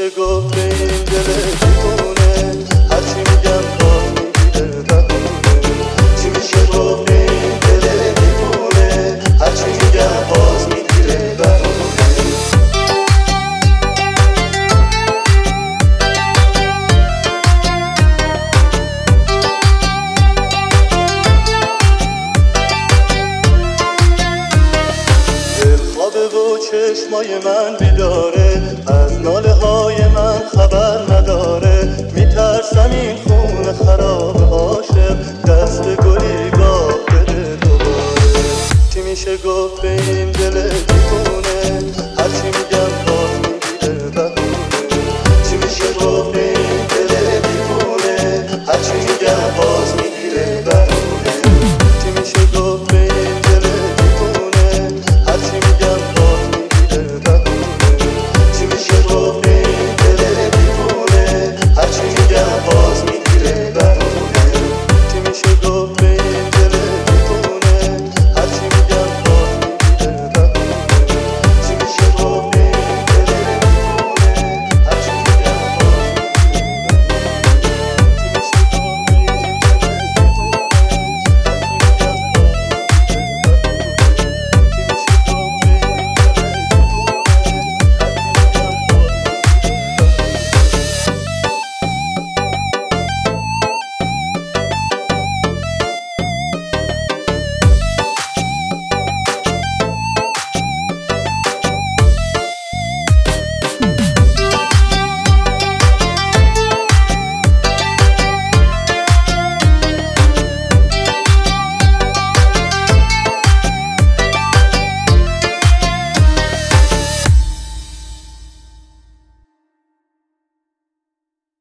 میشه گفت به این دل دیوونه، هرچی میگم باز میگیره بهونه. چی میشه گفت به این دل دیوونه، هرچی میگم باز میگیره بهونه. و چشمای من بیداره، از ناله های من خبر نداره. میترسم این خون خراب عاشق دست گلی گاه بده دوباره. چی میشه گفت به این